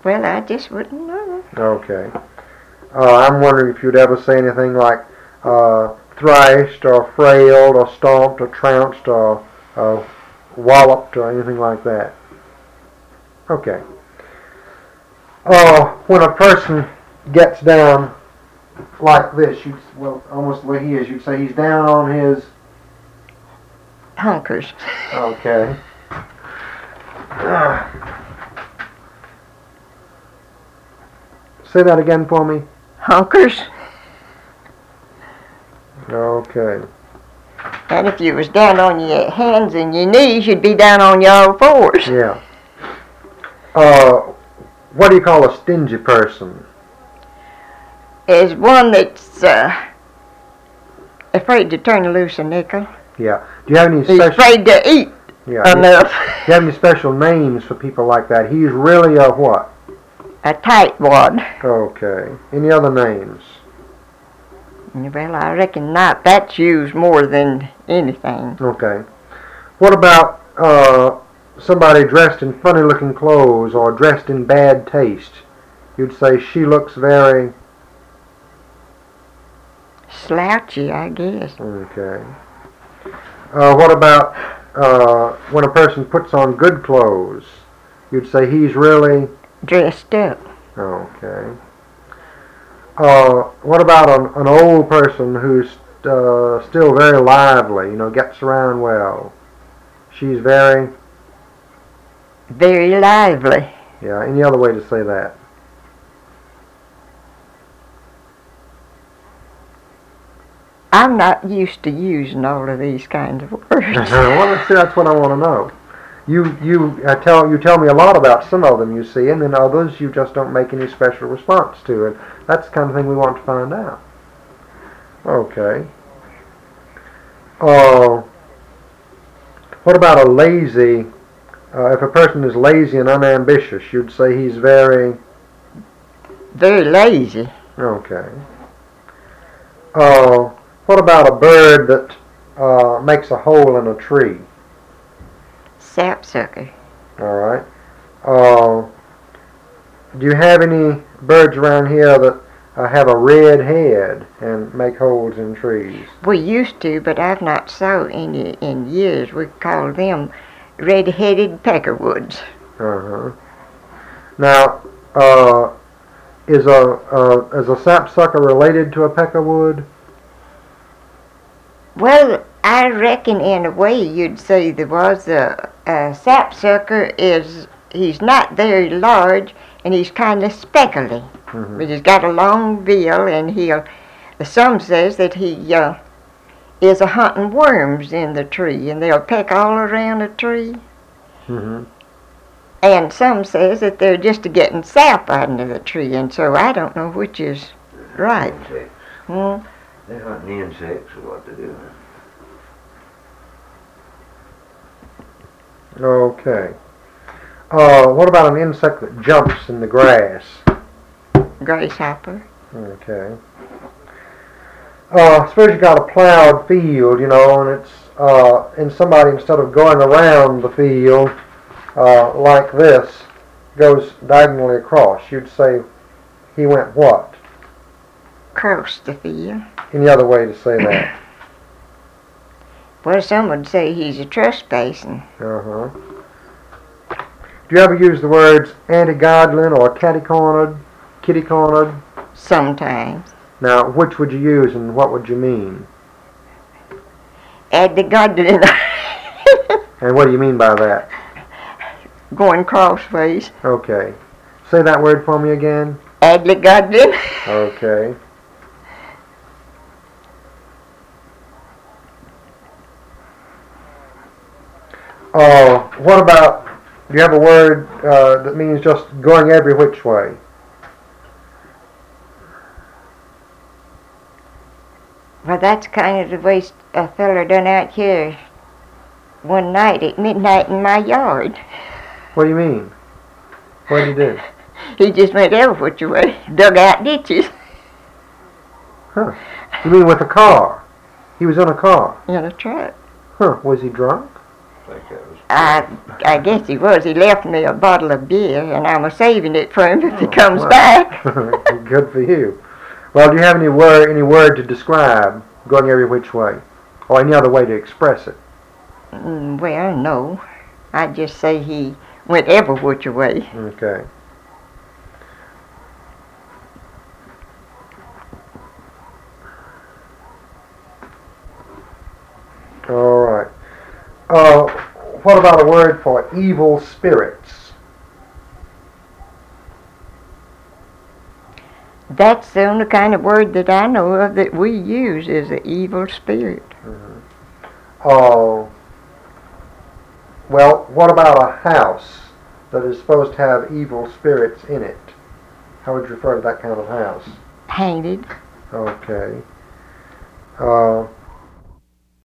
Well, I just wouldn't know. Okay. I'm wondering if you'd ever say anything like thrashed or frailed or stomped or trounced or walloped or anything like that. Okay. When a person gets down like this, almost the way he is, you'd say he's down on his Hunkers. Okay. Say that again for me. Hunkers. Okay. And if you was down on your hands and your knees, you'd be down on your all fours. Yeah. What do you call a stingy person? Is one that's afraid to turn loose a nickel. Yeah. Do you have any He's afraid to eat enough. Do you have any special names for people like that? He's really a what? A tightwad. Okay. Any other names? Well, I reckon not. That's used more than anything. Okay. What about somebody dressed in funny-looking clothes or dressed in bad taste? You'd say she looks very slouchy, I guess. Okay. What about when a person puts on good clothes? You'd say he's really dressed up. Okay. What about an old person who's still very lively, gets around well? She's very lively. Yeah, any other way to say that? I'm not used to using all of these kinds of words. Well, see, that's what I want to know. You tell me a lot about some of them, you see, and then others you just don't make any special response to, and that's the kind of thing we want to find out. Okay. What about a lazy? If a person is lazy and unambitious, you'd say he's very lazy. Okay. What about a bird that makes a hole in a tree? Sapsucker. All right. Do you have any birds around here that have a red head and make holes in trees? We used to, but I've not saw any in years. We call them red-headed peckerwoods. Uh-huh. Now, is a sapsucker related to a peckerwood? Well, I reckon in a way you'd say there was a sapsucker he's not very large and he's kind of speckly. Mm-hmm. But he's got a long bill and some says that he is a hunting worms in the tree and they'll peck all around the tree. Mm-hmm. And some says that they're just getting sap out of the tree, and so I don't know which is right. Insects. They're hunting insects or what they do. Okay. What about an insect that jumps in the grass? Grasshopper. Okay. Suppose you got a plowed field, and it's and somebody, instead of going around the field like this, goes diagonally across. You'd say he went what? Across the field. Any other way to say that? Well, some would say he's a trespassing. Uh-huh. Do you ever use the words anti-godlin or catty-cornered, kitty-cornered? Sometimes. Now, which would you use and what would you mean? Anti-godlin. And what do you mean by that? Going crossways. Okay. Say that word for me again. Anti-godlin. Okay. What about, do you have a word that means just going every which way? Well, that's kind of the way a feller done out here one night at midnight in my yard. What do you mean? What did he do? He just went every which way, dug out ditches. Huh. You mean with a car? He was in a car? In a truck. Huh. Was he drunk? I think that was I guess he was. He left me a bottle of beer, and I'm saving it for him if he comes well. back. Good for you. Well, do you have any word to describe going every which way, or any other way to express it? Well, no. I'd just say he went every which way. Okay. All right. What about a word for evil spirits? That's the only kind of word that I know of that we use is an evil spirit. Well, what about a house that is supposed to have evil spirits in it? How would you refer to that kind of house? Haunted. Okay.